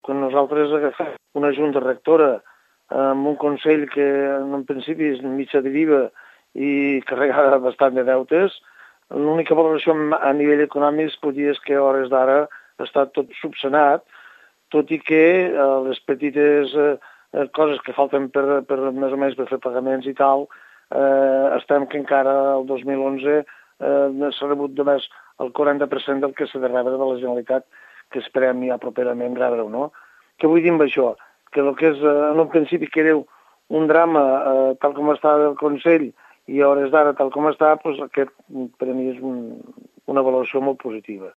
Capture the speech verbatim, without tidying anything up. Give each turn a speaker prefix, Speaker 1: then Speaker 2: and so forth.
Speaker 1: quan nosaltres agafem una junta rectora amb un Consell que en principi és mitja deriva i carregada bastant de deutes, l'única valoració a nivell econòmic es pot dir és que a hores d'ara està tot subsanat, tot i que eh, les petites eh, coses que falten per, per més o menys per fer pagaments i tal, eh, estem que encara el dos mil onze eh, s'ha rebut només el quaranta per cent del que s'ha de rebre de la Generalitat, que esperem ja properament rebre-ho, no? Què vull dir amb això? Que el que és, eh, en un principi que era un drama eh, tal com està el Consell i a hores d'ara tal com està, doncs aquest per a mi és un, una valoració molt positiva.